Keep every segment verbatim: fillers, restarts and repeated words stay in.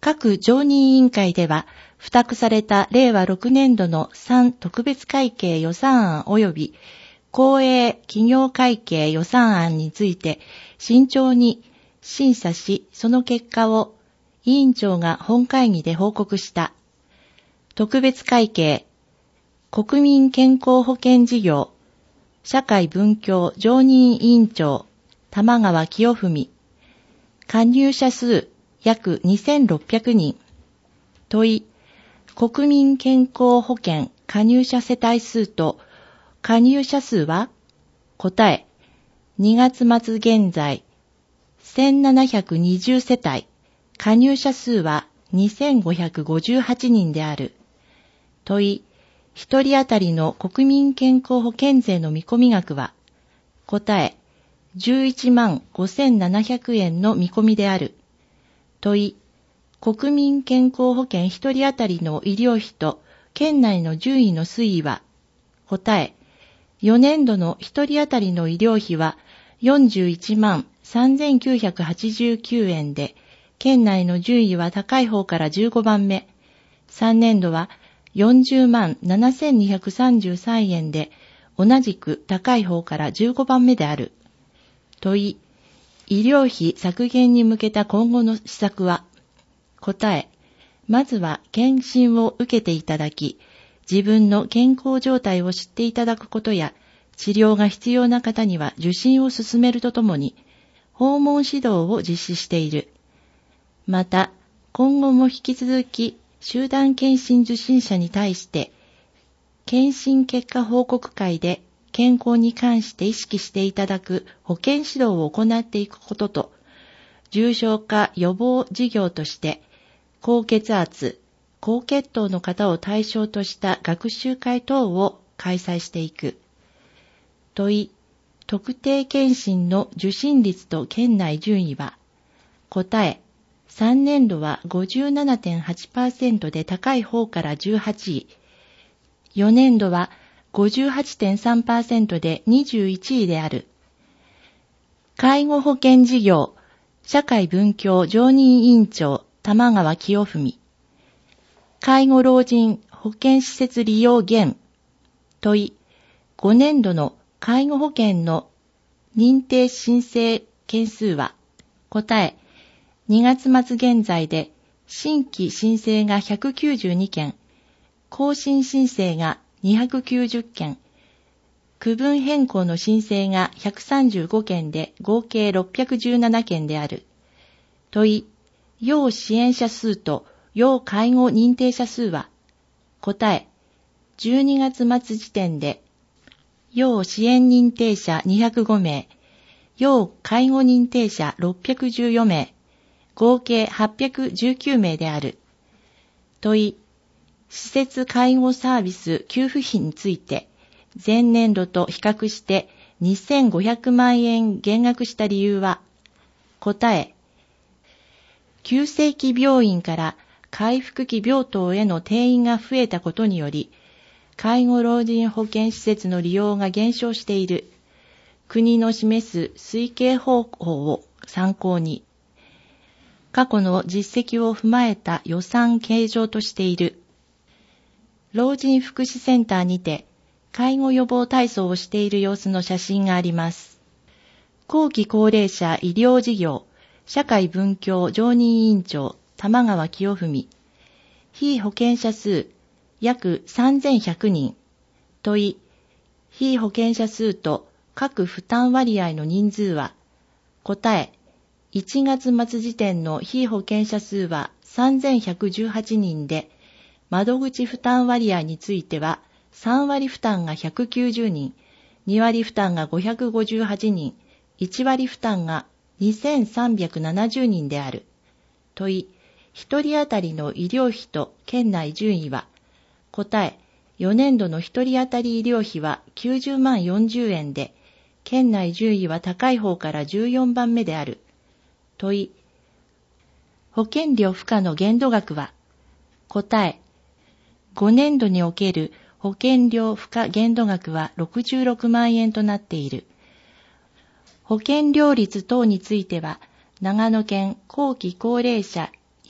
各常任委員会では、付託されたれいわろくねんどのさん特別会計予算案及び公営企業会計予算案について慎重に審査し、その結果を委員長が本会議で報告した。特別会計、国民健康保険事業、社会文教常任委員長、玉川清文。加入者数約にせんろっぴゃくにん。問い、国民健康保険加入者世帯数と加入者数は？答え、にがつ末現在、せんななひゃくにじゅうせたい、加入者数はにせんごひゃくごじゅうはちにんである。問い、ひとり当たりの国民健康保険税の見込み額は？答え、じゅういちまんごせんななひゃくえんの見込みである。問い、国民健康保険ひとり当たりの医療費と県内の順位の推移は？答え、よねんどのひとり当たりの医療費はよんじゅういちまんさんぜんきゅうひゃくはちじゅうきゅうえんで、県内の順位は高い方からじゅうごばんめ。さんねんどはよんじゅうまんななせんにひゃくさんじゅうさんえんで、同じく高い方からじゅうごばんめである。問い、医療費削減に向けた今後の施策は？答え、まずは検診を受けていただき、自分の健康状態を知っていただくことや、治療が必要な方には受診を進めるとともに、訪問指導を実施している。また、今後も引き続き、集団検診受診者に対して、検診結果報告会で健康に関して意識していただく保健指導を行っていくことと、重症化予防事業として、高血圧、高血糖の方を対象とした学習会等を開催していく。問い、特定健診の受診率と県内順位は？答え、さんねんどは ごじゅうななてんはちパーセント で高い方からじゅうはちい。よねんどは ごじゅうはちてんさんパーセント でにじゅういちいである。介護保険事業、社会文教常任委員長、玉川清文。介護老人保健施設利用減。問い、ごねんどの介護保険の認定申請件数は？答え、にがつ末現在で新規申請がひゃくきゅうじゅうにけん、更新申請がにひゃくきゅうじゅっけん、区分変更の申請がひゃくさんじゅうごけんで合計ろっぴゃくじゅうななけんである。問い、要支援者数と要介護認定者数は？答え、じゅうにがつ末時点で、要支援認定者にひゃくごめい、要介護認定者ろっぴゃくじゅうよめい、合計はっぴゃくじゅうきゅうめいである。問い、施設介護サービス給付費について、前年度と比較してにせんごひゃくまんえん減額した理由は？答え、急性期病院から回復期病棟への転院が増えたことにより、介護老人保健施設の利用が減少している。国の示す推計方法を参考に、過去の実績を踏まえた予算計上としている。老人福祉センターにて、介護予防体操をしている様子の写真があります。後期高齢者医療事業、社会文教常任委員長、玉川清文。被保険者数、約さんぜんひゃくにん。問い、被保険者数と各負担割合の人数は？答え、いちがつ末時点の被保険者数はさんぜんひゃくじゅうはちにんで、窓口負担割合についてはさんわり負担がひゃくきゅうじゅうにん、にわり負担がごひゃくごじゅうはちにん、いちわり負担がにせんさんびゃくななじゅうにんである。問い、ひとり当たりの医療費と県内順位は？答え、よねんどのひとり当たり医療費はきゅうじゅうまんよんじゅうえんで、県内順位は高い方からじゅうよんばんめである。問い、保険料付加の限度額は？答え、ごねんどにおける保険料付加限度額はろくじゅうろくまんえんとなっている。保険料率等については、長野県後期高齢者医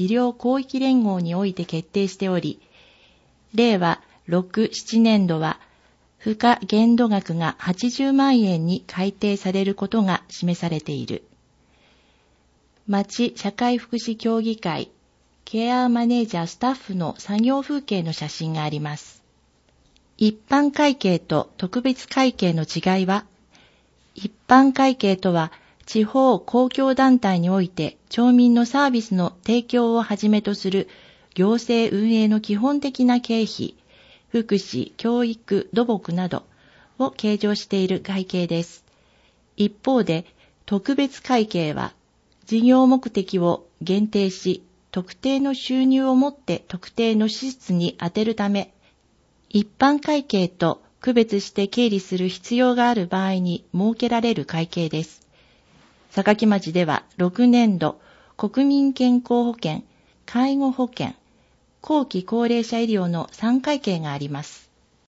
医療広域連合において決定しており、れいわろく、ななねんどは付加限度額がはちじゅうまんえんに改定されることが示されている。町社会福祉協議会ケアマネージャースタッフの作業風景の写真があります。一般会計と特別会計の違いは、一般会計とは地方公共団体において町民のサービスの提供をはじめとする行政運営の基本的な経費、福祉、教育、土木などを計上している会計です。一方で、特別会計は事業目的を限定し、特定の収入をもって特定の支出に充てるため、一般会計と区別して経理する必要がある場合に設けられる会計です。坂城町ではろくねんど、国民健康保険、介護保険、後期高齢者医療のさん会計があります。